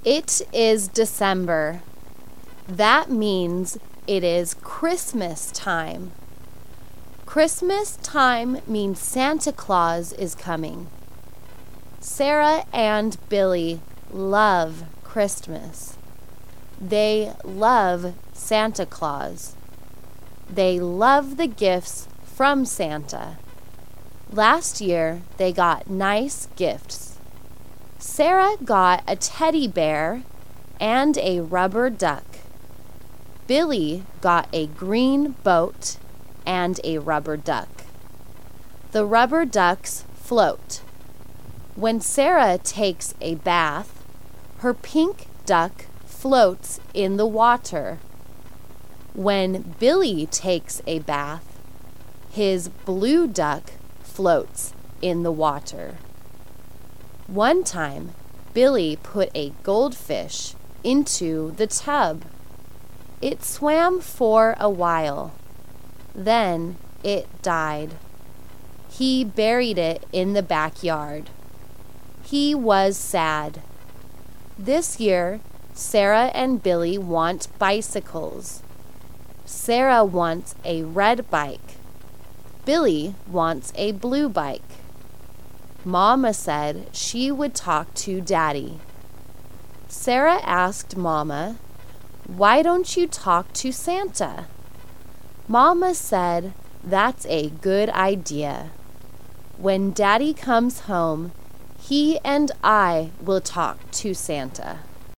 It is December. That means it is Christmas time. Christmas time means Santa Claus is coming. Sarah and Billy love Christmas. They love Santa Claus. They love the gifts from Santa. Last year, they got nice gifts. Sarah got a teddy bear and a rubber duck. Billy got a green boat and a rubber duck. The rubber ducks float. When Sarah takes a bath, her pink duck floats in the water. When Billy takes a bath, his blue duck floats in the water. One time, Billy put a goldfish into the tub. It swam for a while. Then it died. He buried it in the backyard. He was sad. This year, Sarah and Billy want bicycles. Sarah wants a red bike. Billy wants a blue bike. Mama said she would talk to Daddy. Sarah asked Mama, "Why don't you talk to Santa?" Mama said, "That's a good idea. When Daddy comes home, he and I will talk to Santa."